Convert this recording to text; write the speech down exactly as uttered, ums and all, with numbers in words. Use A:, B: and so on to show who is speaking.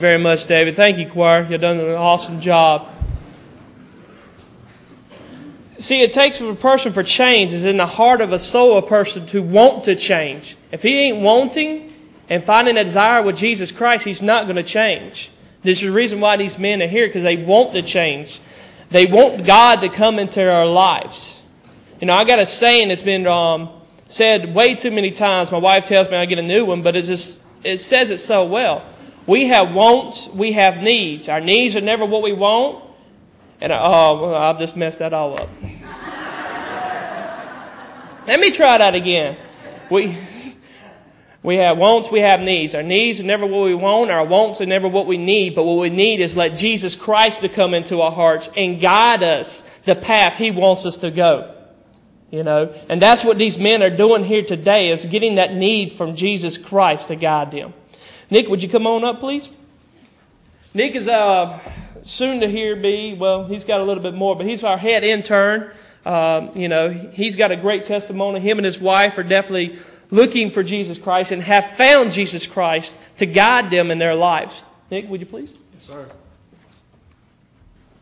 A: Very much, David. Thank you, choir. You've done an awesome job. See, it takes for a person for change is in the heart of a soul, a person to want to change. If he ain't wanting and finding a desire with Jesus Christ, he's not going to change. This is the reason why these men are here, because they want to change. They want God to come into their lives. You know, I got a saying that's been um, said way too many times. My wife tells me I get a new one, but it just it says it so well. We have wants, we have needs. Our needs are never what we want. And, oh, well, I've just messed that all up. Let me try that again. We we have wants, we have needs. Our needs are never what we want. Our wants are never what we need. But what we need is let Jesus Christ to come into our hearts and guide us the path He wants us to go. You know, and that's what these men are doing here today, is getting that need from Jesus Christ to guide them. Nick, would you come on up, please? Nick is uh, soon to here be, well, he's got a little bit more, but he's our head intern. Uh, you know, he's got a great testimony. Him and his wife are definitely looking for Jesus Christ and have found Jesus Christ to guide them in their lives. Nick, would you please?
B: Yes, sir.